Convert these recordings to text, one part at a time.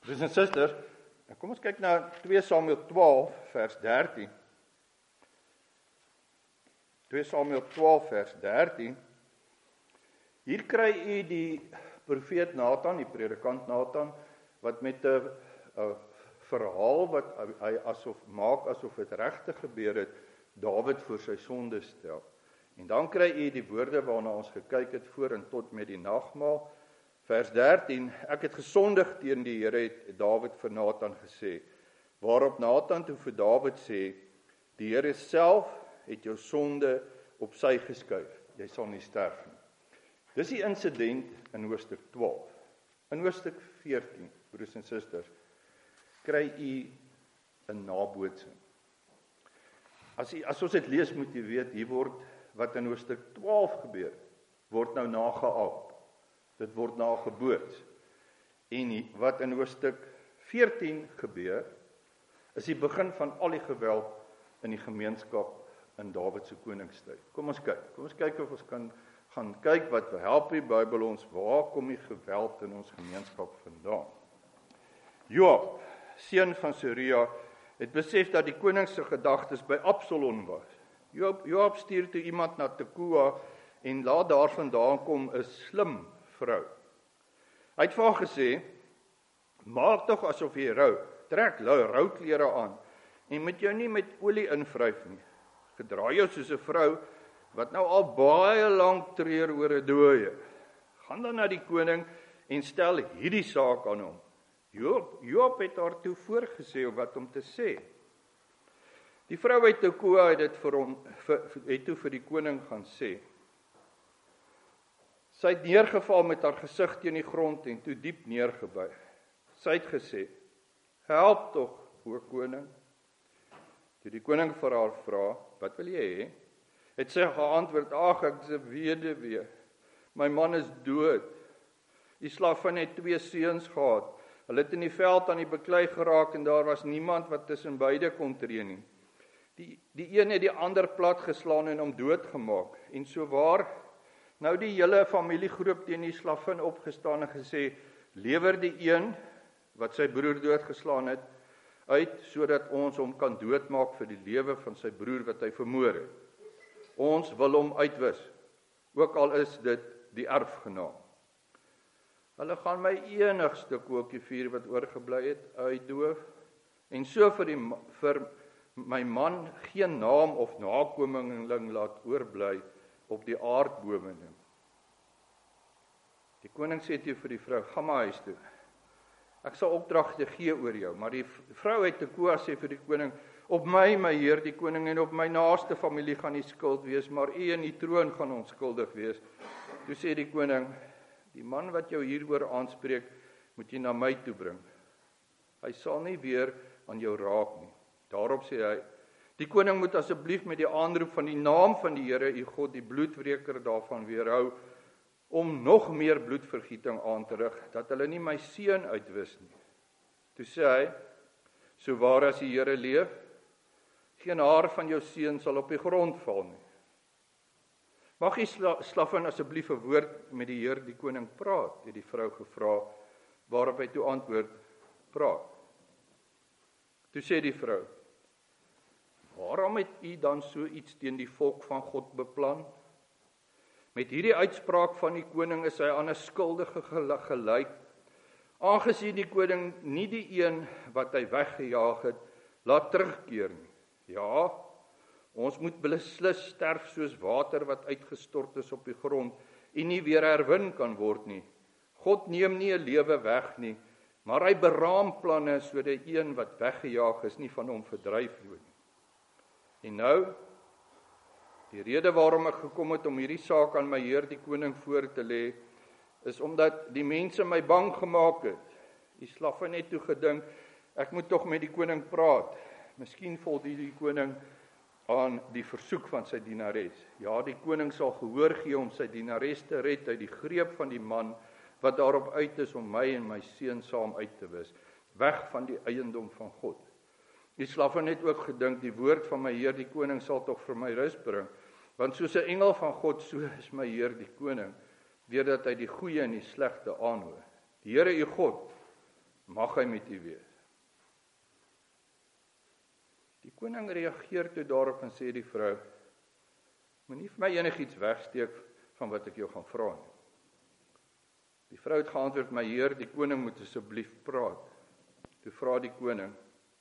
Broers en susters, kom ons kyk na 2 Samuel 12 vers 13. 2 Samuel 12 vers 13. Hier kry u die profeet Nathan, die predikant Nathan, wat met 'n verhaal wat hy maak asof dit regtig gebeur het, Dawid voor sy sonde stel. En dan kry u die woorde waarna ons gekyk het voor en tot met die nagmaal. Vers 13, ek het gesondig teen die Here, het Dawid vir Nathan gesê. Waarop Nathan toe vir Dawid sê, die Here self het jou sonde op sy geskuif. Jy sal nie sterf nie. Dis die insident in hoofstuk 12. In hoofstuk 14, broers en susters, kry u 'n nabootsing. As ons dit lees, moet jy weet, hier word wat in hoofstuk 12 gebeur, word nou nageaap. Dit word nageboots. En wat in hoofstuk 14 gebeur, is die begin van al die geweld in die gemeenskap in Dawid se koningstyd. Kom ons kyk of ons kan gaan kyk wat help die Bybel ons, waar kom die geweld in ons gemeenskap vandaan. Joab, seun van Seruja, het besef dat die koning se gedagtes by Absalom was. Joab stuur toe iemand na Tekoa en laat daar vandaan kom 'n slim vrou. Hy het vir haar gesê, maak tog asof jy rou, trek rouklere aan en moet jou nie met olie invryf nie. Gedra jou soos 'n vrou wat nou al baie lank treur oor 'n dooie. Gaan dan na die koning en stel hierdie saak aan hom. Joab het haar toe voorgesê wat om te sê. Die vrou uit Tekoa het dit het toe vir die koning gaan sê. Sy het neergeval met haar gesig teen die grond en toe diep neergebuig. Sy het gesê, help tog, o koning. Toe die koning vir haar vra, wat wil jy hê? Het sy geantwoord, ag, ek is 'n weduwee. My man is dood. Die slavin het 2 seuns gehad. Hulle het in die veld aan die beklei geraak en daar was niemand wat tussen beide kon tree nie. Die een het die ander plat geslaan en hom doodgemaak. En so waar, nou die hele familiegroep teen die slavin opgestaan en gesê, lewer die een wat sy broer doodgeslaan het uit, sodat ons hom kan doodmaak vir die lewe van sy broer wat hy vermoor het. Ons wil hom uitwis, ook al is dit die erfgenaam. Hulle gaan my enigste kookievuur wat oorgebly het uitdoof, en so vir my man geen naam of nakomeling laat oorbly op die aardbome nie. Die koning sê toe vir die vrou, gaan maar huis toe. Ek sal opdragte gee oor jou, maar die vrou uit Tekoa sê vir die koning, op my heer die koning en op my naaste familie gaan die skuld wees, maar u en die troon gaan onskuldig wees. Toe sê die koning, die man wat jou hieroor aanspreek, moet jy na my toe bring. Hy sal nie weer aan jou raak nie. Daarop sê hy, die koning moet asseblief met die aanroep van die naam van die Here, u God, die bloedwreker daarvan weerhou, om nog meer bloedvergieting aan te rig, dat hulle nie my seun uitwis nie. Toe sê hy, so waar as die Here leef, geen haar van jou seun sal op die grond val nie. Mag die slavin asseblief 'n woord met die Heer die koning praat, het die vrou gevra, waarop hy toe antwoord, praat. Toe sê die vrou, waarom het u dan so iets teen die volk van God beplan? Met hierdie uitspraak van die koning is hy aan 'n skuldige gelyk, aangesien die koning nie die een wat hy weggejaag het, laat terugkeer nie. Ja, ons moet beslis sterf soos water wat uitgestort is op die grond en nie weer herwin kan word nie. God neem nie 'n lewe weg nie, maar hy beraam planne sodat een wat weggejaag is nie van hom verdryf word nie. En nou, die rede waarom ek gekom het om hierdie saak aan my heer die koning voor te lê, is omdat die mense my bang gemaak het. Die slavin het toe gedink, ek moet tog met die koning praat. Miskien voldoen die koning aan die versoek van sy dienares. Ja, die koning sal gehoor gee om sy dienares te red uit die greep van die man wat daarop uit is om my en my seun saam uit te wis, weg van die eiendom van God. Die slavin het ook gedink, die woord van my heer die koning sal tog vir my rus bring, want soos 'n engel van God, so is my heer die koning, deurdat hy die goeie en die slegte aanhoor. Die Here u God mag hy met u wees. Die koning reageer toe daarop en sê die vrou, moenie vir my enigiets wegsteek van wat ek jou gaan vra nie. Die vrou het geantwoord, my heer, die koning moet asseblief praat. Toe vra die koning,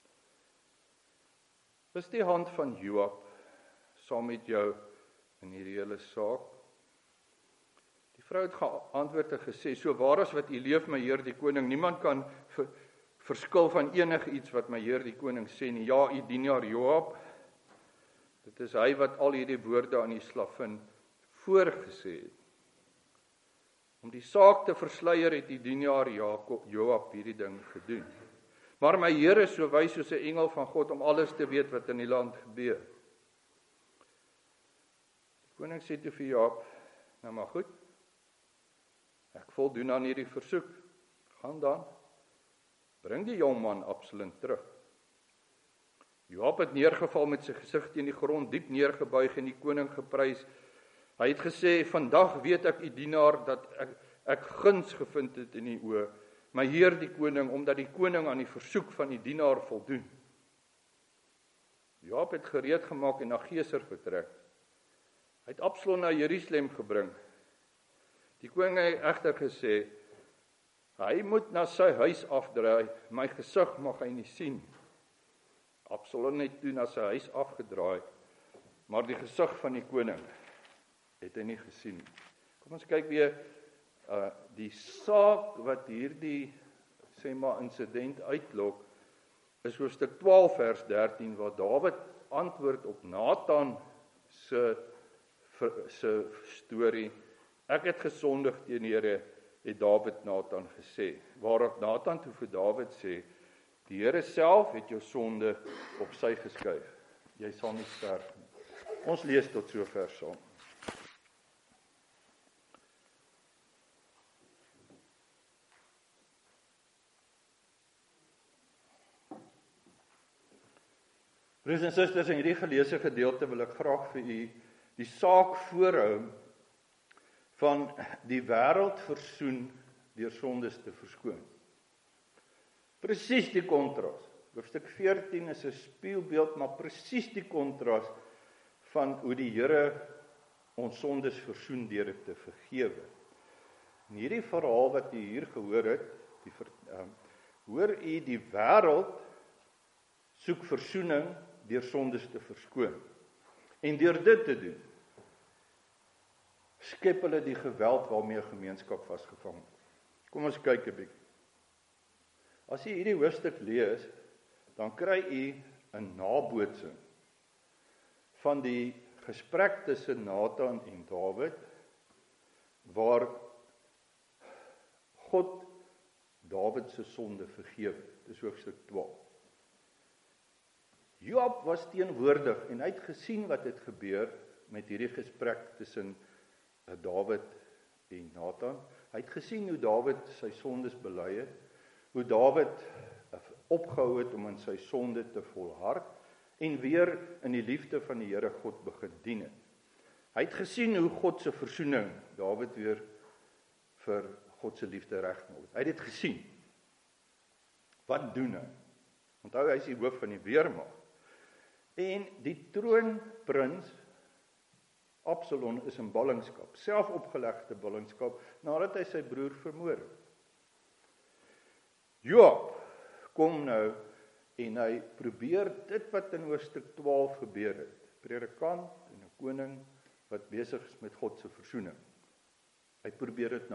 is die hand van Joab saam met jou in hierdie hele saak? Die vrou het geantwoord en gesê, so waar as wat u leef, my heer die koning, niemand kan verskil van enige iets wat my heer die koning sê nie. Ja, u dienaar Joab, dit is hy wat al hierdie woorde aan die slavin voorgesê het. Om die saak te versluier het die dienaar Joab hierdie ding gedoen. Maar my heer is so wys soos 'n engel van God om alles te weet wat in die land gebeur. Die koning sê toe vir Joab, nou maar goed, ek voldoen aan hierdie versoek, gaan dan, bring die jongman Absalom terug. Joab het neergeval met sy gesig teen die grond, diep neergebuig en die koning geprys. Hy het gesê, vandag weet ek u dienaar dat ek guns gevind het in die oë, my heer die koning, omdat die koning aan die versoek van die dienaar voldoen. Joab het gereed gemaak en na Geser vertrek. Hy het Absalom na Jerusalem gebring. Die koning het egter gesê, hy moet na sy huis afdraai, my gesig mag hy nie sien. Absalom het toe na sy huis afgedraai, maar die gesig van die koning het hy nie gesien. Kom ons kyk weer die saak wat hierdie sê maar insident uitlok, is hoofstuk 12 vers 13 waar Dawid antwoord op Nathan se storie. Ek het gesondig teen die Here, het Dawid Nathan gesê. Waarop Nathan toe vir Dawid sê, die Here self het jou sonde op sy geskuif. Jy sal nie sterf nie. Ons lees tot sover saam. Broers en susters, in hierdie geleesde gedeelte wil ek graag vir u die saak voorhou van die wêreld versoen deur sondes te verskoon. Presies die kontras. Hoofstuk 14 is 'n spieelbeeld, maar presies die kontras van hoe die Here ons sondes versoen deur dit te vergewe. In hierdie verhaal wat u hier gehoor het, hoor u die wêreld soek versoening deur sondes te verskoon. En deur dit te doen, skep hulle die geweld waarmee 'n gemeenskap vasgevang word. Kom ons kyk 'n bietjie. As jy hierdie hoofstuk lees, dan kry u 'n nabootsing van die gesprek tussen Nathan en Dawid, waar God Dawid se sonde vergewe. Dis hoofstuk 12. Joab was teenwoordig en hy het gesien wat het gebeur met hierdie gesprek tussen Dawid en Nathan. Hy het gesien hoe Dawid sy sondes bely het, hoe Dawid opgehou het om in sy sonde te volhard en weer in die liefde van die Here God begin dien het. Hy het gesien hoe God se versoening Dawid weer vir God se liefde regmaak. Hy het dit gesien. Wat doen hy? Onthou, hy is die hoof van die weermag. En die troonprins Absalom is in ballingskap, selfopgelegde ballingskap, nadat hy sy broer vermoor het. Joab kom nou en hy probeer dit wat in hoofstuk 12 gebeur het, predikant en 'n koning wat besig is met God se versoening. Hy probeer dit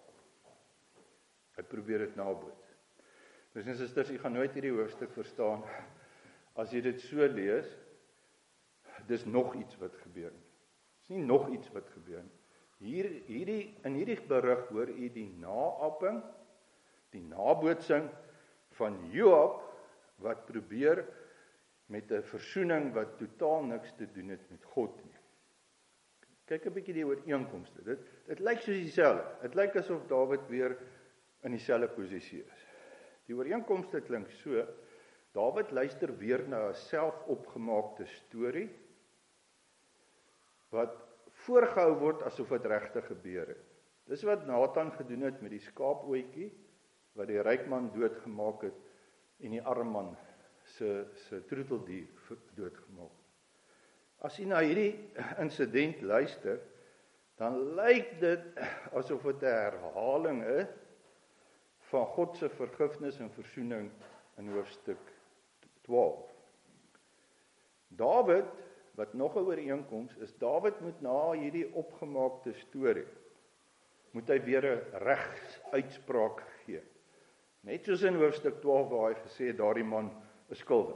naboots. Dus en susters, jy gaan nooit hierdie hoofstuk verstaan as jy dit so lees. Dis nog iets wat gebeur. Dis nie nog iets wat gebeur. In hierdie berig hoor u die naaping, die nabootsing van Joab wat probeer met 'n versoening wat totaal niks te doen het met God nie. Kyk 'n bietjie die ooreenkomste. Dit lyk soos dieselfde. Dit lyk asof Dawid weer in dieselfde posisie is. Die ooreenkomste klink so: Dawid luister weer na 'n selfopgemaakte storie wat voorgehou word asof dit regtig gebeur het. Dis wat Nathan gedoen het met die skaapootjie wat die ryk man doodgemaak het en die arm man se troeteldier doodgemaak. As jy na hierdie insident luister, dan lyk dit asof dit 'n herhaling is van God se vergifnis en versoening in hoofstuk 12. Dawid, wat nog 'n ooreenkoms is, Dawid moet na hierdie opgemaakte storie, moet hy weer 'n regsuitspraak gee. Net soos in hoofstuk 12 waar hy gesê het, daardie man is skuldig.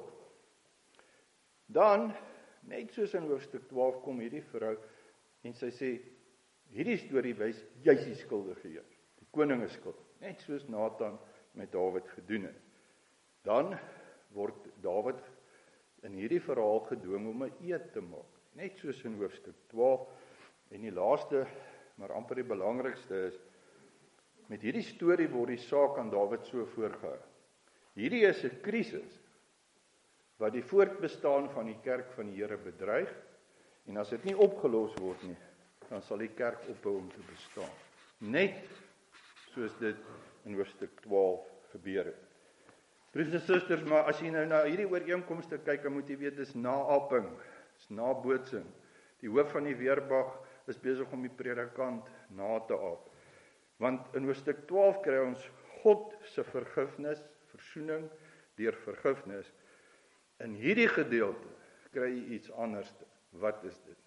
Dan, net soos in hoofstuk 12 kom hierdie vrou en sy sê, hierdie storie wys, jy's die skuldige een. Die koning is skuldig. Net soos Nathan met Dawid gedoen het. Dan word Dawid in hierdie verhaal gedwing om 'n eed te maak. Net soos in hoofstuk 12. En die laaste, maar amper die belangrikste is, met hierdie storie word die saak aan Dawid so voorgehou. Hierdie is 'n krisis wat die voortbestaan van die kerk van die Here bedreig, en as dit nie opgelos word nie, dan sal die kerk ophou om te bestaan. Net soos dit in hoofstuk 12 gebeur het. Broers en susters, maar as jy nou na hierdie ooreenkomste kyk, dan moet jy weet, dis naaping, dis nabootsing. Die hoof van die weermag is besig om die predikant na te aap. Want in hoofstuk 12 kry ons God se vergifnis, versoening deur vergifnis. In hierdie gedeelte kry jy iets anders. Wat is dit?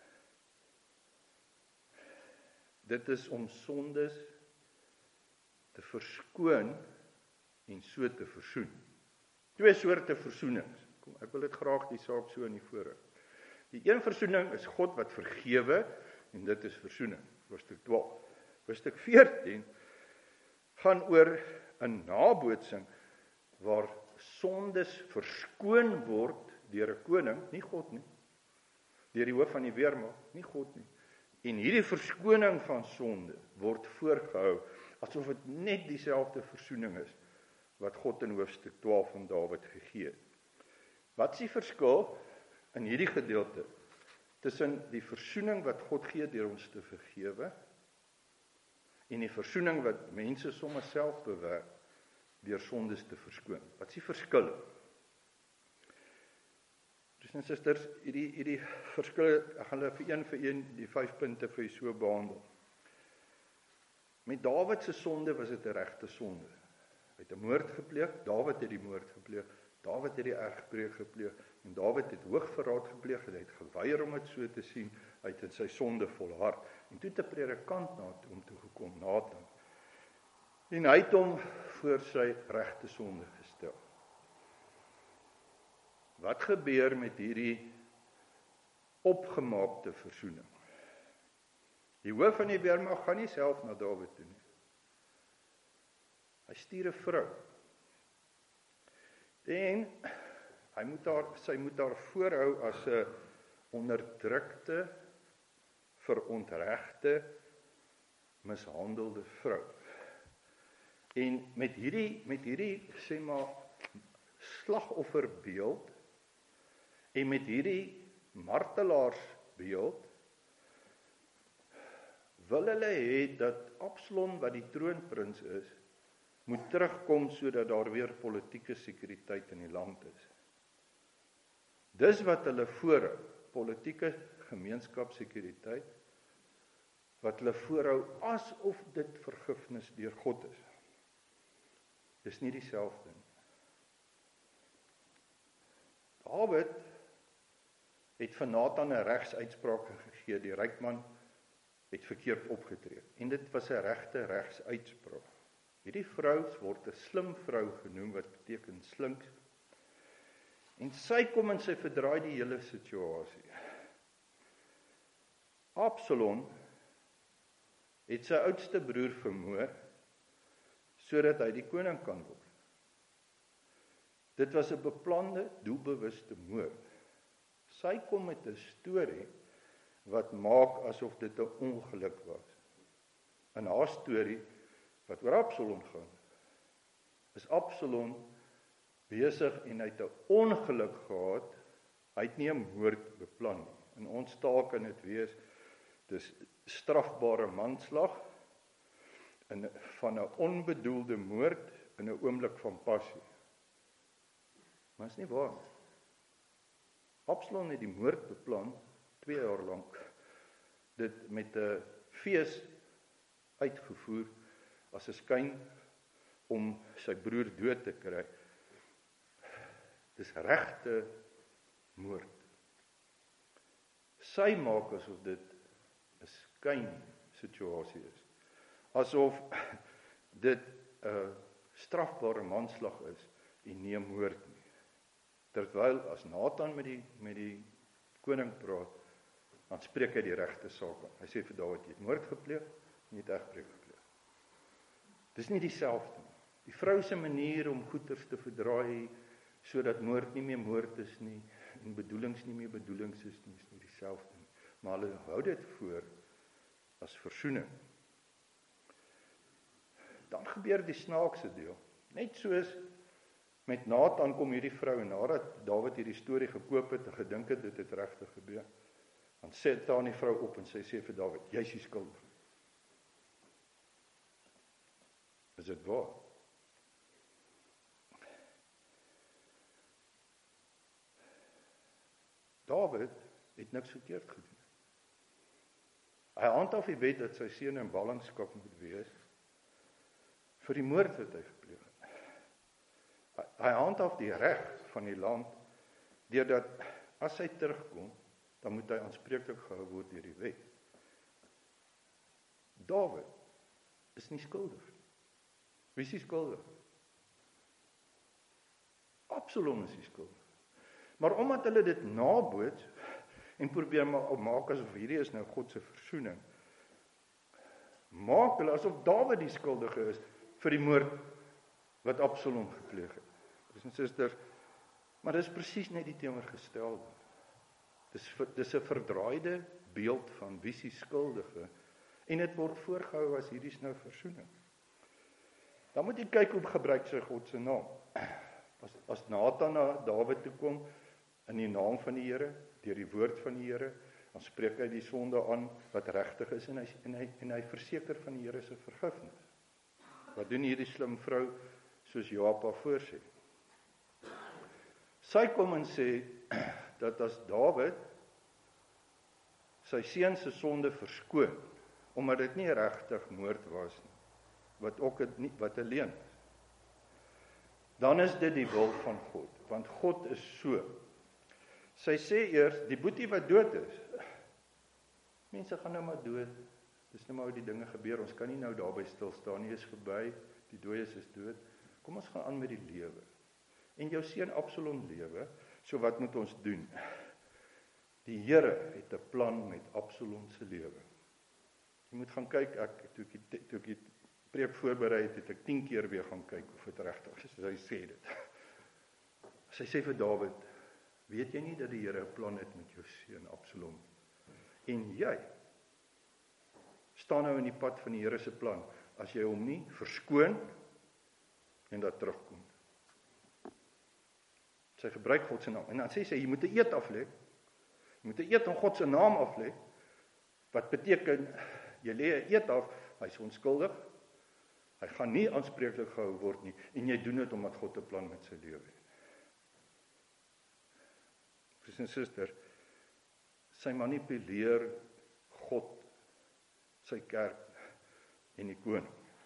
Dit is om sondes te verskoon en so te versoen. Twee soorte versoenings. Kom, ek wil dit graag die saak so in die voorhou. Die een versoening is God wat vergewe, en dit is versoening, hoofstuk 12. Hoofstuk 14 gaan oor 'n nabootsing waar sondes verskoon word deur 'n koning, nie God nie, deur die hoof van die weermag, nie God nie. En hierdie verskoning van sonde word voorgehou asof dit net dieselfde versoening is wat God in hoofstuk 12 van Dawid gegee het. Wat is die verskil in hierdie gedeelte tussen die versoening wat God gee deur ons te vergewe en die versoening wat mense sommer self bewerk deur sondes te verskoon? Wat is die verskil? Broers en susters, hierdie verskille, ek gaan hulle vir een die 5 punte vir u so behandel. Met Dawid se sonde was dit 'n regte sonde. Hy het 'n moord gepleeg, Dawid het die moord gepleeg, Dawid het die egbreek gepleeg, en Dawid het hoogverraad gepleeg, en hy het geweier om dit so te sien, hy het in sy sonde volhard. En toe het 'n predikant na hom toe gekom, Nathan, en hy het hom voor sy regte sonde gestel. Wat gebeur met hierdie opgemaakte versoening? Die hoof van die weermag gaan nie self na Dawid toe nie. Hy stuur 'n vrou. En sy moet haar voorhou as 'n onderdrukte, verontregte, mishandelde vrou. En met hierdie sê maar slagofferbeeld en met hierdie martelaarsbeeld wil hulle hê dat Absalom, wat die troonprins is, moet terugkom sodat daar weer politieke sekuriteit in die land is. Dis wat hulle voorhou, politieke gemeenskapssekuriteit, wat hulle voorhou asof dit vergifnis deur God is. Dis nie dieselfde nie. Dawid het vir Nathan 'n regsuitspraak gegee, die ryk man het verkeerd opgetree. En dit was 'n regte regsuitspraak. Hierdie vrou word 'n slim vrou genoem, wat beteken slink. En sy kom en sy verdraai die hele situasie. Absalom het sy oudste broer vermoor, sodat hy die koning kan word. Dit was 'n beplande, doelbewuste moord. Sy kom met 'n storie wat maak asof dit 'n ongeluk was. In haar storie, wat oor Absalom gaan, is Absalom besig en hy het 'n ongeluk gehad, hy het nie 'n moord beplan nie. In ons taal kan dit wees, dis strafbare manslag, van 'n onbedoelde moord in 'n oomblik van passie. Maar is nie waar nie. Absalom het die moord beplan 2 jaar lank. Dit met 'n fees uitgevoer as 'n skyn om sy broer dood te kry. Dis regte moord. Sy maak asof dit 'n skyn situasie is. Asof dit 'n strafbare manslag is en nie 'n moord nie. Terwyl as Nathan met die koning praat, dan spreek hy die regte saak aan. Hy sê vir Dawid, jy het moord gepleeg, jy het egbreek gepleeg. Dis nie dieselfde nie. Die vrou se manier om goeders te verdraai, sodat moord nie meer moord is nie, en bedoelings nie meer bedoelings is nie dieselfde nie. Maar hulle hou dit voor as versoening. Dan gebeur die snaakse deel. Net soos met Nathan kom hierdie vrou, en nadat Dawid hierdie storie gekoop het en gedink het dit het regtig gebeur, dan staan die vrou op en sy sê vir Dawid, jy is skuldig. Is dit waar? Dawid het niks verkeerd gedoen. Hy handhaaf die wet dat sy seun in ballingskap moet wees vir die moord wat hy gepleeg het. Hy handhaaf die reg van die land deurdat as hy terugkom, dan moet hy aanspreeklik gehou word deur die wet. Dawid is nie skuldig. Wie is skuldig? Absalom is skuldig. Maar omdat hulle dit naboots en probeer maak asof hierdie is nou God se versoening, maak hulle asof Dawid die skuldige is vir die moord wat Absalom gepleeg het. Broers en susters, maar dis presies net die teenoorgestelde. Dis 'n verdraaide beeld van wie se skuldige, en dit word voorgehou as hierdie is nou versoening. Dan moet jy kyk hoe gebruik sy God se naam. As Nathan na Dawid toe kom in die naam van die Here, deur die woord van die Here, dan spreek hy die sonde aan wat regtig is en hy verseker van die Here se vergifnis. Wat doen hierdie slim vrou soos Joab haar voorsê? Sy kom en sê dat as Dawid sy seun se sonde verskoon, omdat dit nie regtig moord was nie, wat 'n leuen is, dan is dit die wil van God, want God is so. Sy sê eers, die boetie wat dood is, mense gaan nou maar dood, dis nou maar hoe die dinge gebeur, ons kan nie nou daarby stil staan nie, is verby, die dooies is dood, kom ons gaan aan met die lewe. En jou seun Absalom lewe, so wat moet ons doen? Die Here het 'n plan met Absalom se lewe. Jy moet gaan kyk, toe ek die preek voorberei het ek 10 keer weer gaan kyk of dit regtig is, hy sê dit. Sy sê vir Dawid, weet jy nie dat die Here 'n plan het met jou seun Absalom? En jy staan nou in die pad van die Here se plan, as jy hom nie verskoon en dat terugkom. Sy gebruik God se naam, en dan sê sy, jy moet 'n eed aflê, jy moet 'n eed in God se naam aflê, wat beteken, jy lê 'n eed af, hy is onskuldig, hy gaan nie aanspreeklik gehou word nie, en jy doen dit omdat God 'n plan met sy lewe het. Broers en susters, sy manipuleer God, sy kerk en die koning.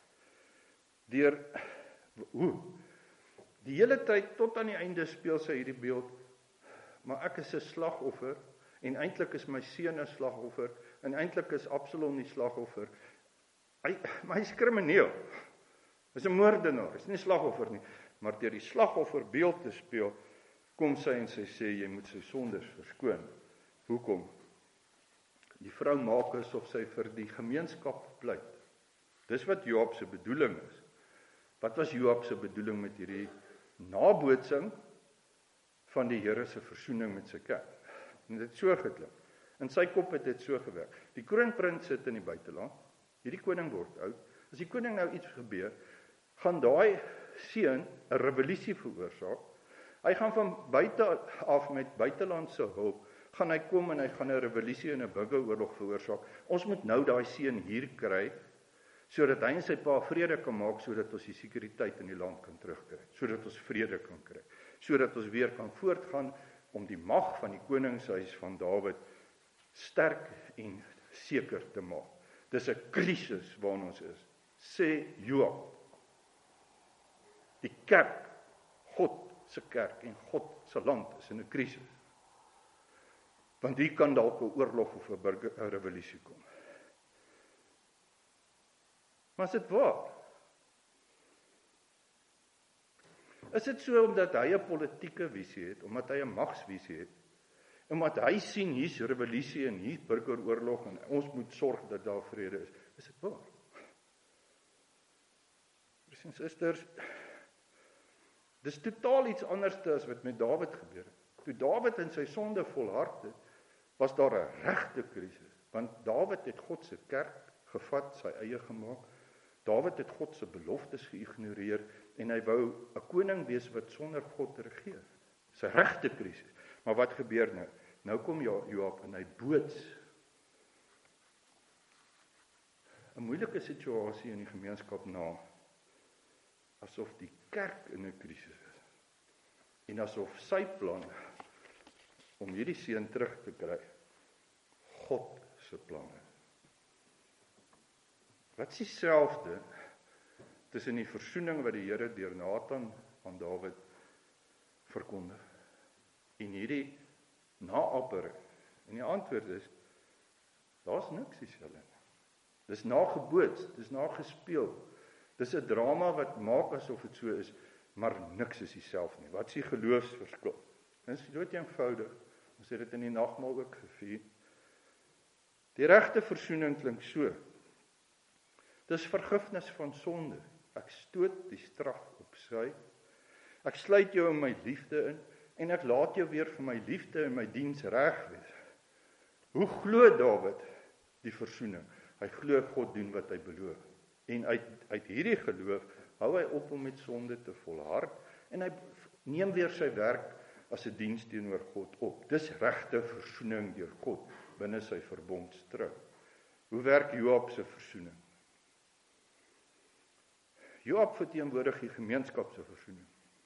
Die hele tyd tot aan die einde speel sy hierdie beeld, maar ek is 'n slagoffer, en eintlik is my seun 'n slagoffer, en eintlik is Absalom die slagoffer. Maar hy's krimineel. Hy's 'n moordenaar, hy's nie 'n slagoffer nie, maar deur die slagoffer beeld te speel, kom sy en sy sê jy moet sy sondes verskoon. Hoekom? Die vrou maak asof sy vir die gemeenskap pleit. Dis wat Joab se bedoeling is. Wat was Joab se bedoeling met hierdie nabootsing van die Here se versoening met sy kerk? En dit het so geklink. In sy kop het dit so gewerk. Die kroonprins sit in die buiteland. Hierdie koning word oud. As die koning nou iets gebeur, gaan daai seun 'n revolusie veroorsaak. Hy gaan van buite af met buitelandse hulp, gaan hy kom en hy gaan 'n revolusie en 'n burgeroorlog veroorsaak. Ons moet nou daai seun hier kry, sodat hy en sy pa vrede kan maak, sodat ons die sekuriteit in die land kan terugkry, sodat ons vrede kan kry, sodat ons weer kan voortgaan om die mag van die koningshuis van Dawid sterk en seker te maak. Dis 'n krisis waarin ons is, sê Joab. Die kerk, God se kerk en God se land is in 'n krisis. Want hier kan dalk 'n oorlog of 'n revolusie kom. Maar is dit waar? Is dit so omdat hy 'n politieke visie het, omdat hy 'n magsvisie het, omdat hy sien hier's revolusie en hier's burgeroorlog en ons moet sorg dat daar vrede is? Is dit waar? Broers en susters, dis totaal iets anders as wat met Dawid gebeur het. Toe Dawid in sy sonde volhard het, was daar 'n regte krisis, want Dawid het God se kerk gevat, sy eie gemaak. Dawid het God se beloftes geïgnoreer en hy wou 'n koning wees wat sonder God regeer. Dis 'n regte krisis. Maar wat gebeur nou? Nou kom Joab en hy boots 'n moeilike situasie in die gemeenskap na, asof die kerk in 'n krisis is. En asof sy plan om hierdie seun terug te kry, God se plan is. Wat is dieselfde tussen die versoening wat die Here deur Nathan aan Dawid verkondig en hierdie naappering? En die antwoord is, daar's niks dieselfde nie. Dis nageboots, dis nagespeel. Dis 'n drama wat maak asof dit so is, maar niks is dieselfde nie. Wat is die geloofsverskil? Dit is dood eenvoudig. Ons het dit in die nagmaal ook gevier. Die regte versoening klink so. Dis vergifnis van sonde. Ek stoot die straf op sy. Ek sluit jou in my liefde in en ek laat jou weer vir my liefde en my diens reg wees. Hoe glo Dawid die versoening? Hy glo God doen wat hy beloof. En uit hierdie geloof hou hy op om met sonde te volhard en hy neem weer sy werk as 'n diens teenoor God op. Dis regte versoening deur God binne sy verbondstrou. Hoe werk Joab se versoening? Joab verteenwoordig die gemeenskap se versoening.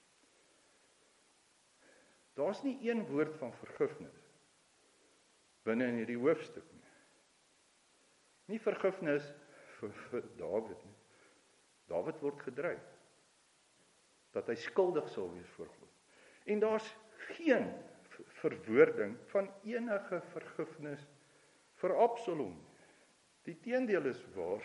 Daar's nie een woord van vergifnis binne in hierdie hoofstuk nie. Nie vergifnis vir Dawid nie. Dawid word gedreig dat hy skuldig sal wees voor God. En daar's geen verwoording van enige vergifnis vir Absalom. Die teendeel is waar.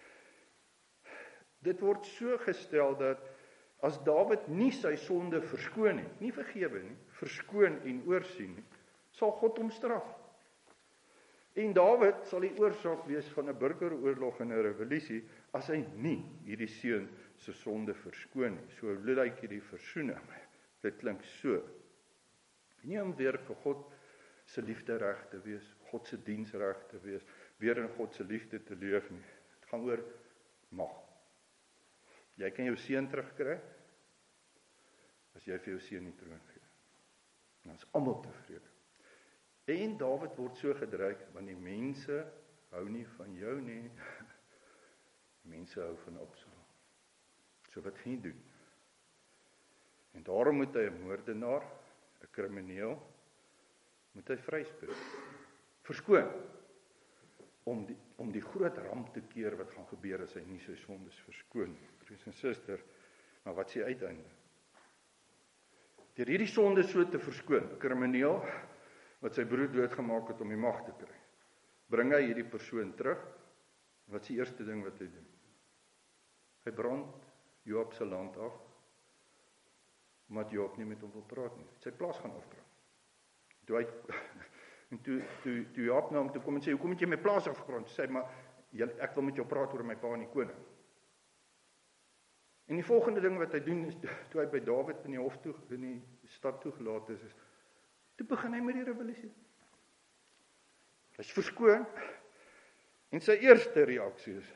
Dit word so gestel dat as Dawid nie sy sonde verskoon het, nie vergewe nie, verskoon en oorsien nie, sal God hom straf. En Dawid sal die oorsaak wees van 'n burgeroorlog en 'n revolusie as hy nie hierdie seun se sonde verskoon nie. So lyk hierdie versoening. Dit klink so. Nie om weer vir God se liefde reg te wees, God se diens reg te wees, weer in God se liefde te leef nie. Dit gaan oor mag. Jy kan jou seun terugkry as jy vir jou seun die troon gee. Dan is almal tevrede. En Dawid word so gedreig, want die mense hou nie van jou nie. Die mense hou van Absalom. So wat gaan hy doen? En daarom moet hy 'n moordenaar, 'n krimineel, moet hy vryspreek. Verskoon. Om die groot ramp te keer wat gaan gebeur as hy nie sy sondes verskoon nie. Broers en susters, maar wat is die uiteinde? Deur hierdie sonde so te verskoon, 'n krimineel wat sy broer doodgemaak het om die mag te kry, bring hy hierdie persoon terug. Wat is die eerste ding wat hy doen? Hy brand Joab se land af, omdat Joab nie met hom wil praat nie. Sy plaas gaan afbrand. Toe Joab na hom toe kom en sê, hoekom het jy my plaas afgebrand? Sê hy, maar ek wil met jou praat oor my pa en die koning. En die volgende ding wat hy doen is, toe hy by Dawid in die hof toe, in die stad toegelaat is, toe begin hy met die revolusie. Hy is verskoon, en sy eerste reaksie is,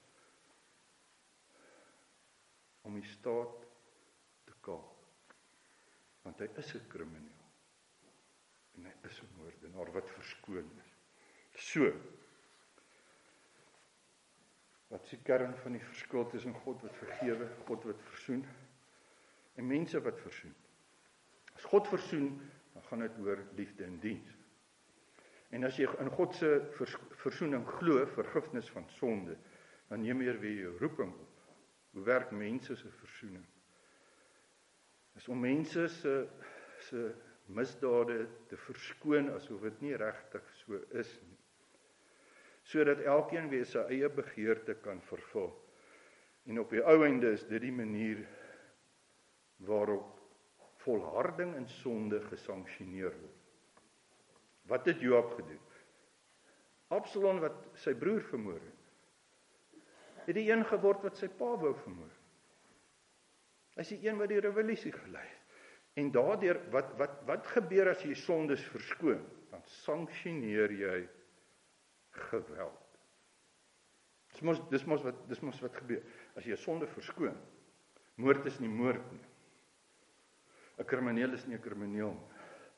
om die staat te kaap. Want hy is 'n krimineel. En hy is 'n moordenaar wat verskoon is. So. Wat is die kern van die verskil tussen God wat vergewe, God wat versoen, en mense wat versoen? As God versoen, dan gaan dit oor liefde en diens. En as jy in God se versoening glo, vergifnis van sonde, dan neem jy weer jou roeping op. Hoe werk mense se versoening? Dis om mense se misdade te verskoon asof dit nie regtig so is nie. Sodat elkeen weer sy eie begeerte kan vervul. En op die ou einde is dit die manier waarop volharding in sonde gesanksioneer word. Wat het Joab gedoen? Absalom wat sy broer vermoor het die een geword wat sy pa wou vermoor. Hy is die een wat die revolusie gelei het. En daardeur, wat gebeur as jy sondes verskoon? Dan sanksioneer jy geweld. Dis mos wat gebeur. As jy 'n sonde verskoon, moord is nie moord nie. 'n krimineel is nie 'n krimineel nie.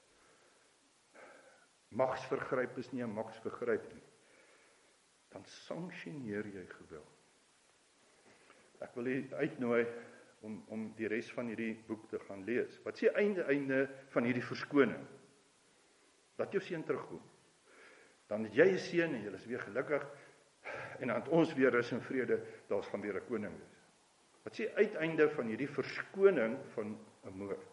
Magsvergryp is nie 'n magsvergryp nie. Dan sanksioneer jy geweld. Ek wil u uitnooi om die res van hierdie boek te gaan lees. Wat is die einde van hierdie verskoning? Laat jou seun terugkom. Dan het jy 'n seun en jy is weer gelukkig, en dan het ons weer rus en vrede, daar gaan weer 'n koning wees. Wat is die uiteinde van hierdie verskoning van 'n moord?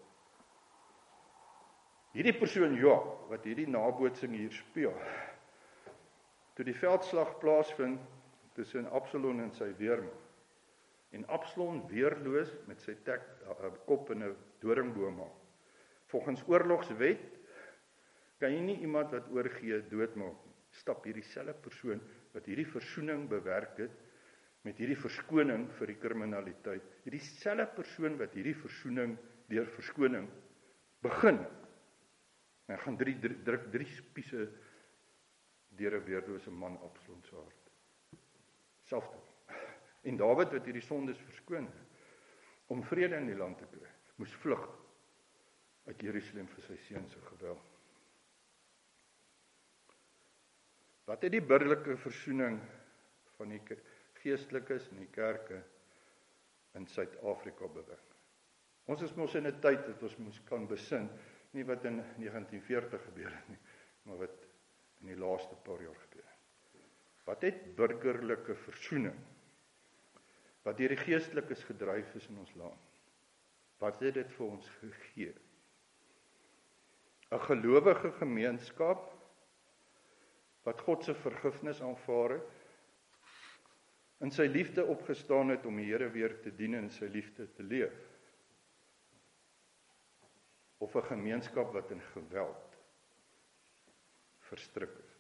Hierdie persoon Joab, wat hierdie nabootsing hier speel, toe die veldslag plaasvind tussen Absalom en sy weermag, en Absalom weerloos met sy kop in 'n doringboom maak. Volgens oorlogswet kan jy nie iemand wat oorgee doodmaak nie. Stap hierdie selfe persoon wat hierdie versoening bewerk het met hierdie verskoning vir die kriminaliteit, hierdie selfe persoon wat hierdie versoening deur verskoning begin. En hy gaan druk drie spiese deur 'n weerlose man Absalom se hart. Selfde. En Dawid wat hierdie sondes verskoon het, om vrede in die land te kry, moes vlug uit Jerusalem vir sy seun se geweld. Wat het die burgerlike versoening van die geestelikes en die kerke in Suid-Afrika bewerk? Ons is mos in 'n tyd dat ons moes kan besin, nie wat in 1940 gebeur het nie, maar wat in die laaste paar jaar gebeur het. Wat het burgerlike versoening, wat deur die geestelikes gedryf is in ons land, wat het dit vir ons gegee? 'n gelowige gemeenskap, wat God se vergifnis aanvaar het, in sy liefde opgestaan het om die Here weer te dien en in sy liefde te leef. Of 'n gemeenskap wat in geweld verstrik is.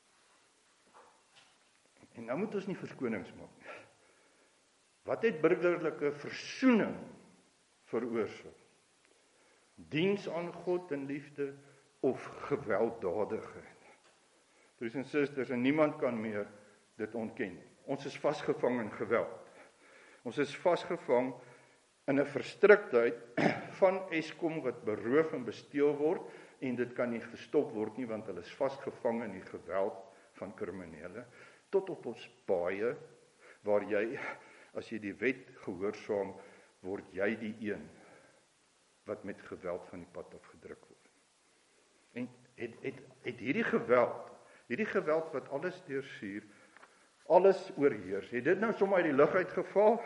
En nou moet ons nie verskonings maak nie. Wat het burgerlike versoening veroorsaak? Diens aan God in liefde of gewelddadigheid? Broers en susters, en niemand kan meer dit ontken nie. Ons is vasgevang in geweld. Ons is vasgevang in 'n verstriktheid van Eskom wat beroof en besteel word, en dit kan nie gestop word nie, want hulle is vasgevang in die geweld van kriminele, tot op ons paaie, waar jy, as jy die wet gehoorsaam, word jy die een wat met geweld van die pad afgedruk word. En het hierdie geweld wat alles deursuur, alles oorheers, het dit nou sommer uit die lug uitgeval?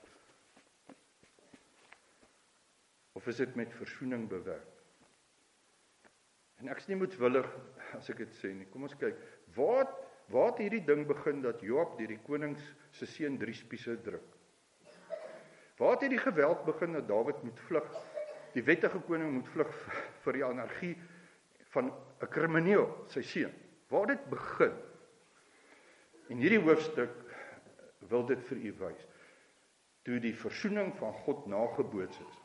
Of is dit met versoening bewerk? En ek is nie moedwillig as ek dit sê nie. Kom ons kyk, waar het hierdie ding begin dat Joab deur die konings se seun 3 spiese druk? Waar het hierdie geweld begin dat Dawid moet vlug? Die wettige koning moet vlug vir die anargie van 'n krimineel, sy seun. Waar het dit begin? En hierdie hoofstuk wil dit vir u wys. Toe die versoening van God nageboots is,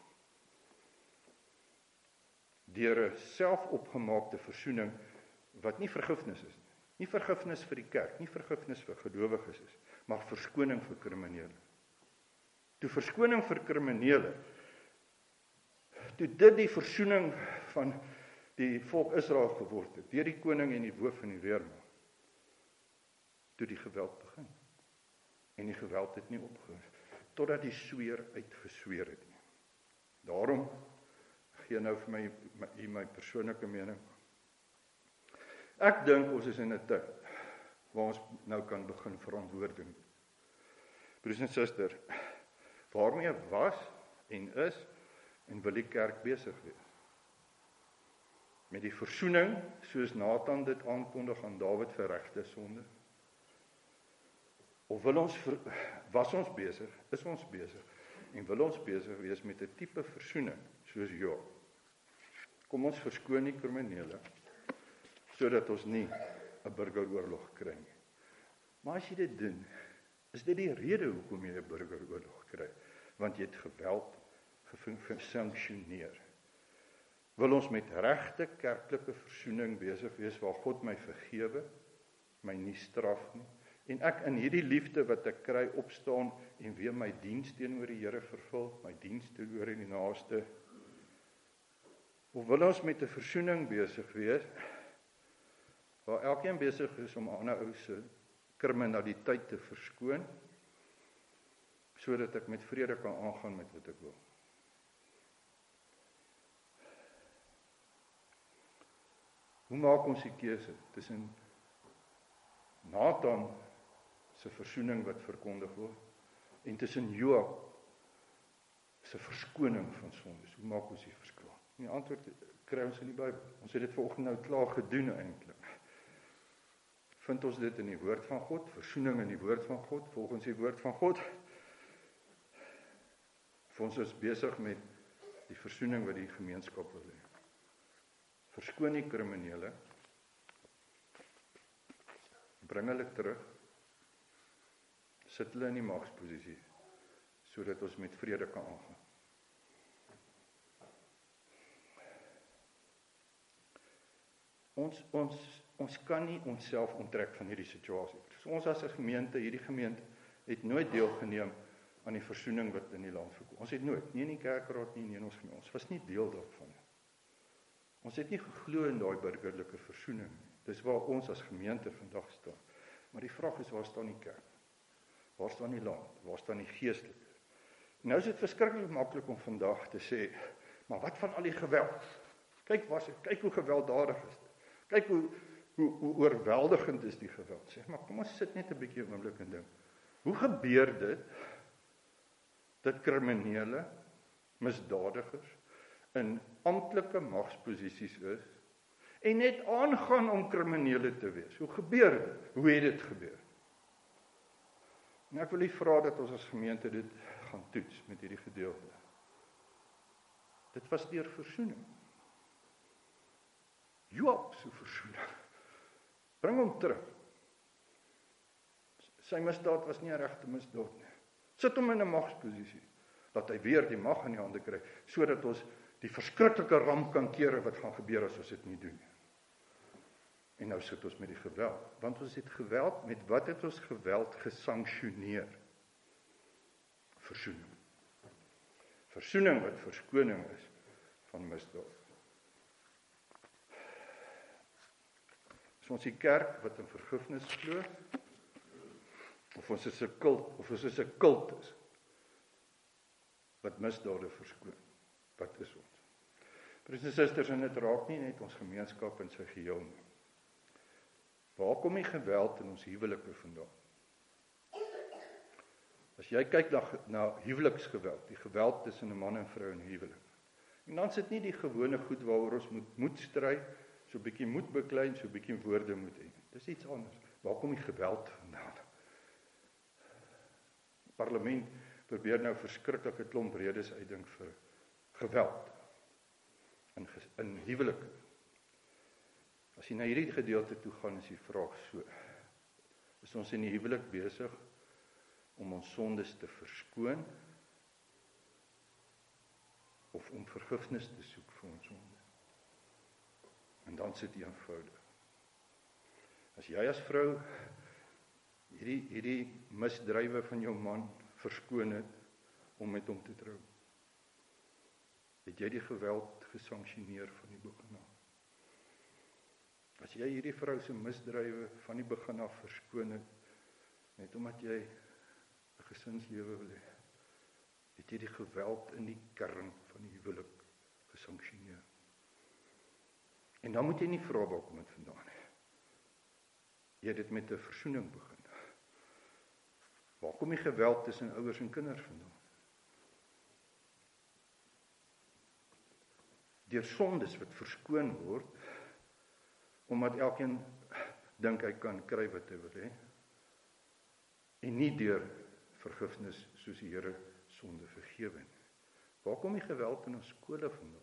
deur 'n selfopgemaakte versoening wat nie vergifnis is nie vergifnis vir die kerk, nie vergifnis vir gelowiges is, maar verskoning vir kriminele. Toe verskoning vir kriminele, toe dit die versoening van die volk Israel geword het, deur die koning en die hoof van die weermag, toe die geweld begin. En die geweld het nie opgehou, totdat die sweer uitgesweer het nie. Daarom, gee nou vir my persoonlike mening. Ek dink ons is in 'n tyd, waar ons nou kan begin verantwoording. Broers en susters, waarmee was en is en wil die kerk besig wees? Met die versoening, soos Nathan dit aankondig aan Dawid vir regte sonde? Of was ons besig, is ons besig, en wil ons besig wees met 'n tipe versoening, soos Job? Kom ons verskoon die kriminele, sodat ons nie 'n burgeroorlog kry nie. Maar as jy dit doen, is dit die rede hoekom jy 'n burgeroorlog kry, want jy het geweld gesanksioneer. Wil ons met regte kerklike versoening besig wees, waar God my vergewe, my nie straf nie, en ek in hierdie liefde wat ek kry opstaan, en weer my diens teenoor die Here vervul, my diens teenoor die naaste? Of wil ons met 'n versoening besig wees, waar elkeen besig is om ander ou se kriminaliteit te verskoon, sodat ek met vrede kan aangaan met wat ek wil? Hoe maak ons die keuse tussen Nathan se versoening wat verkondig word, en tussen Joab se verskoning van sondes? Hoe maak ons die verskil? Die antwoord kry ons in die Bybel. Ons het dit vanoggend nou klaar gedoen eintlik. Vind ons dit in die woord van God, versoening in die woord van God, volgens die woord van God? Of ons is besig met die versoening wat die gemeenskap wil hê? Verskoon die kriminele, bring hulle terug, sit hulle in die magsposisie, sodat ons met vrede kan aangaan. Ons kan nie onsself onttrek van hierdie situasie. So ons as 'n gemeente, hierdie gemeente, het nooit deelgeneem aan die versoening wat in die land voorkom. Ons het nooit, nie in die kerkraad nie in ons gemeente. Ons was nie deel daarvan. Ons het nie geglo in daai burgerlike versoening. Dis waar ons as gemeente vandag staan. Maar die vraag is, waar staan die kerk? Waar staan die land? Waar staan die geestelike? Nou is dit verskriklik maklik om vandag te sê, maar wat van al die geweld? Kyk hoe gewelddadig is dit. Kyk hoe oorweldigend is die geweld. Sê, maar kom ons sit net 'n bietjie 'n oomblik en dink. Hoe gebeur dit dat kriminele, misdadigers in amptelike magsposisies is en net aangaan om kriminele te wees? Hoe gebeur dit? Hoe het dit gebeur? En ek wil u vra dat ons as gemeente dit gaan toets met hierdie gedeelte. Dit was deur versoening. Joab se versoening. Bring hom terug. Sy misdaad was nie 'n regte misdaad nie. Sit hom in 'n magsposisie, dat hy weer die mag in die hande kry, sodat ons die verskriklike ramp kan keer wat gaan gebeur as ons dit nie doen. En nou sit ons met die geweld, want ons het geweld, met wat het ons geweld gesanksioneer? Versoening. Versoening wat verskoning is van misdaad. Is ons die kerk wat in vergifnis glo, of ons is 'n kult, of ons is 'n kultus wat misdade verskoon? Wat is ons? Broers en susters, en dit raak nie net ons gemeenskap in sy geheel nie. Waar kom die geweld in ons huwelike vandaan? As jy kyk na huweliksgeweld, die geweld tussen 'n man en vrou in huwelik, en dan sit nie die gewone goed waaroor ons moet stry, so 'n bietjie moed beklei, so 'n bietjie woorde moet hê. Dis iets anders. Waar kom die geweld vandaan? Die parlement probeer nou verskriklike klomp redes uitdink vir geweld in huwelike. As jy na hierdie gedeelte toe gaan, is die vraag so: is ons in die huwelik besig om ons sondes te verskoon, of om vergifnis te soek vir ons sonde? En dan sit jy eenvoudig. As jy as vrou hierdie misdrywe van jou man verskoon het om met hom te trou, het jy die geweld gesanksioneer van die begin af. As jy hierdie vrou se misdrywe van die begin af verskoon het, net omdat jy 'n gesinslewe wil hê, het jy die geweld in die kern van die huwelik gesanksioneer. En dan moet jy nie vra waar kom dit vandaan nie. Jy het dit met 'n versoening begin. Waar kom die geweld tussen ouers en kinders vandaan? Deur sondes wat verskoon word, omdat elkeen dink hy kan kry wat hy wil hê, en nie deur vergifnis soos die Here sonde vergewe nie. Waar kom die geweld in ons skole vandaan?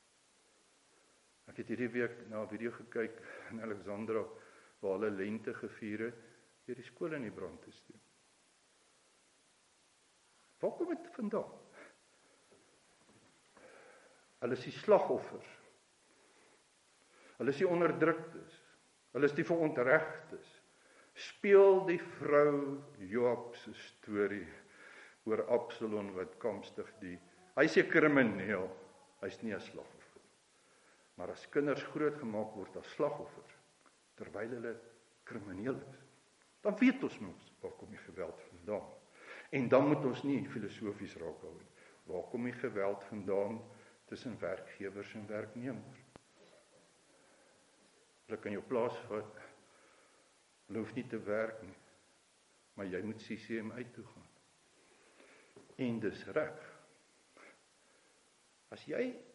Ek het hierdie week na 'n video gekyk in Alexandra, waar hulle lente gevier het, deur die skole in die brand te steek. Waar kom dit vandaan? Hulle is die slagoffers. Hulle is die onderdruktes. Hulle is die verontregtes. Speel die vrou Joab se storie oor Absalom wat kamstig hy's 'n krimineel, hy's nie 'n slagoffer. Maar as kinders grootgemaak word as slagoffers, terwyl hulle krimineel is, dan weet ons mos waar kom die geweld vandaan. En dan moet ons nie filosofies raak hou nie. Waar kom die geweld vandaan tussen werkgewers en werknemers? Hulle kan jou plaas vat, hulle hoef nie te werk nie, maar jy moet CCM uit toe gaan. En dis reg. As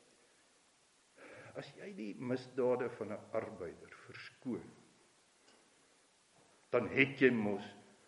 jy die misdade van 'n arbeider verskoon, dan het jy mos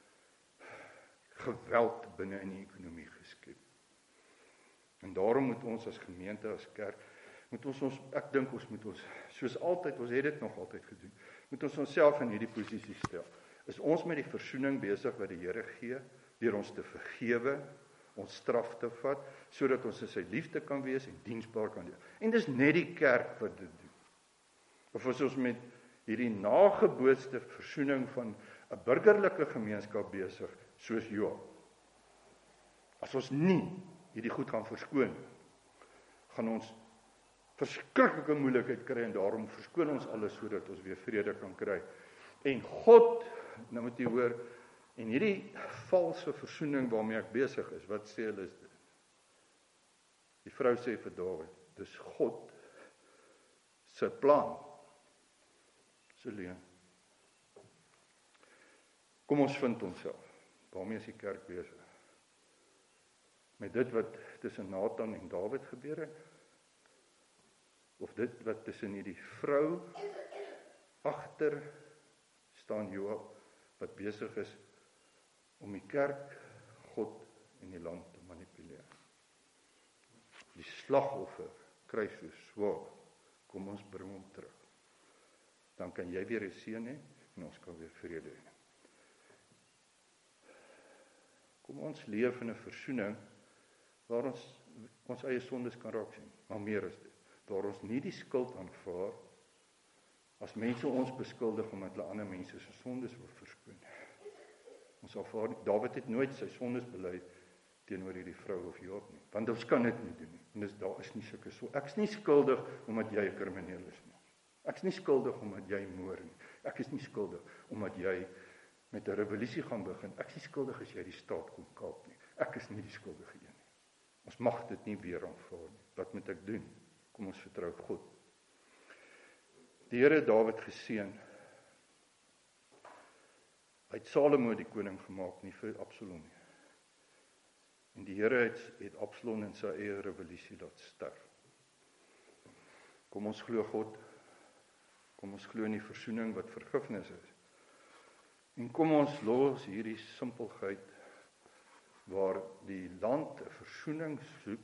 geweld binne in die ekonomie geskep. En daarom moet ons as gemeente, as kerk, ek dink ons moet ons, soos altyd, ons het dit nog altyd gedoen, moet ons onsself in hierdie posisie stel. Is ons met die versoening besig wat die Here gee, deur ons te vergewe, ons straf te vat, sodat ons in sy liefde kan wees en diensbaar kan wees. En dis net die kerk wat dit doen. Of is ons met hierdie nagebootste versoening van 'n burgerlike gemeenskap besig, soos Joab? As ons nie hierdie goed gaan verskoon, gaan ons verskriklike moeilikheid kry, en daarom verskoon ons alles sodat ons weer vrede kan kry. En God, nou moet jy hoor, en hierdie valse versoening waarmee ek besig is, wat sê hulle is dit? Die vrou sê vir Dawid, dis God se plan. So leuen. Kom ons vind onsself. Waarmee is die kerk besig? Met dit wat tussen Nathan en Dawid gebeur het? Of dit wat tussen hierdie vrou agter staan Joab, wat besig is om die kerk, God en die land te manipuleer? Die slagoffer kry so swaar. Kom ons bring hom terug. Dan kan jy weer 'n seën hê en ons kan weer vrede hê. Kom ons leef in 'n versoening waar ons eie sondes kan raak sien, maar meer is dit, waar ons nie die skuld aanvaar as mense ons beskuldig omdat hulle ander mense se sondes wil verskoon. Ons aanvaar nie. Dawid het nooit sy sondes bely teenoor hierdie vrou of Joab nie, want ons kan dit nie doen nie. En daar is nie sulke so. Ek is nie skuldig omdat jy 'n krimineel is nie. Ek is nie skuldig omdat jy moord nie. Ek is nie skuldig omdat jy met 'n revolusie gaan begin. Ek is nie skuldig as jy die staat kom kaap nie. Ek is nie die skuldige een nie. Ons mag dit nie weer aanvaar nie. Wat moet ek doen? Kom ons vertrou God. Die Here het Dawid geseën. Hy het Salomo die koning gemaak, nie vir Absalom nie. En die Here het Absalom in sy eie revolusie laat sterf. Kom ons glo God. Kom ons glo in die versoening wat vergifnis is. En kom ons los hierdie simpelheid waar die land 'n versoening soek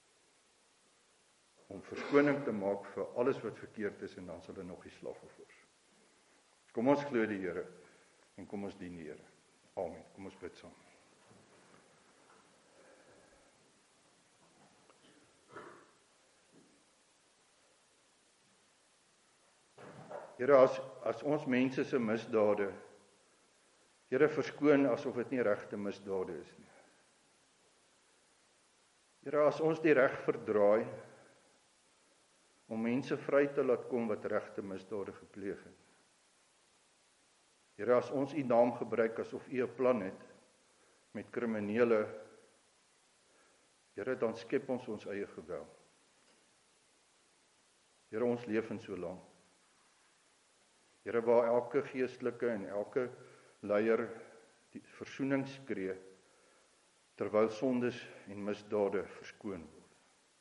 om verskoning te maak vir alles wat verkeerd is, en dan sal hulle nog die slagoffers. Kom ons glo die Here en kom ons dien die Here. Amen. Kom ons bid saam. Here, as ons mense se misdade, Here, verskoon asof dit nie regte misdade is nie. Here, as ons die reg verdraai om mense vry te laat kom wat regte misdade gepleeg het. Here, as ons U naam gebruik asof U 'n plan het met kriminele, Here, dan skep ons eie geweld. Here, ons leef in so lank. Here, waar elke geestelike en elke leier die versoening skree, terwyl sondes en misdade verskoon word.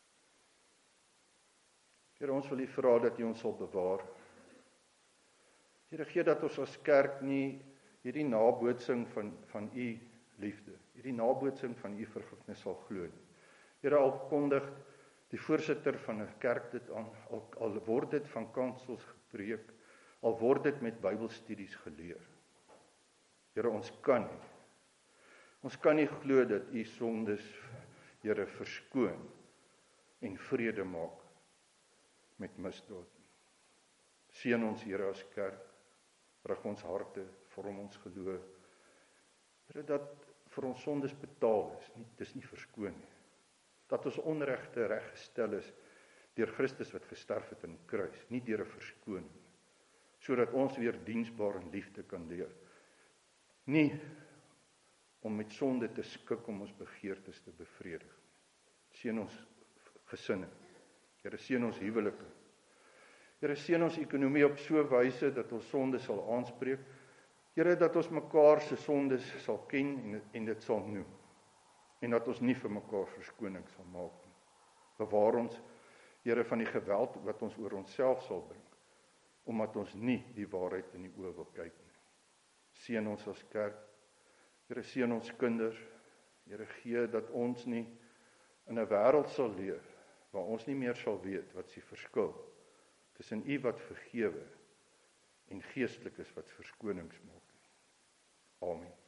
Here, ons wil U vra dat U ons sal bewaar. Here, gee dat ons as kerk nie hierdie nabootsing van U liefde, hierdie nabootsing van U vergifnis sal glo nie. Here, al kondig die voorsitter van 'n kerk dit aan, al word dit van kansels gepreek, al word dit met Bybelstudies geleer. Here, ons kan nie glo dat U sondes, Here, verskoon en vrede maak met misdaad. Seën ons, Here, as kerk, rig ons harte, vorm ons geloof. Here, dat vir ons sondes betaal is, dis nie verskoon nie. Dat ons onregte reggestel is deur Christus wat gesterf het aan die kruis, nie deur 'n verskoning, sodat ons weer diensbaar en liefde kan leef. Nie om met sonde te skik om ons begeertes te bevredig. Seën ons gesinne. Here, seën ons huwelike. Here, seën ons ekonomie op so 'n wyse dat ons sonde sal aanspreek. Here, dat ons mekaar se sondes sal ken en dit sal noem. En dat ons nie vir mekaar verskoning sal maak nie. Bewaar ons, Here, van die geweld wat ons oor onsself sal bring, omdat ons nie die waarheid in die oë wil kyk nie. Seën ons as kerk. Here, seën ons kinders. Here, gee dat ons nie in 'n wêreld sal leef waar ons nie meer sal weet wat se verskil tussen U wat vergewe en geestelikes wat verskonings maak. Amen.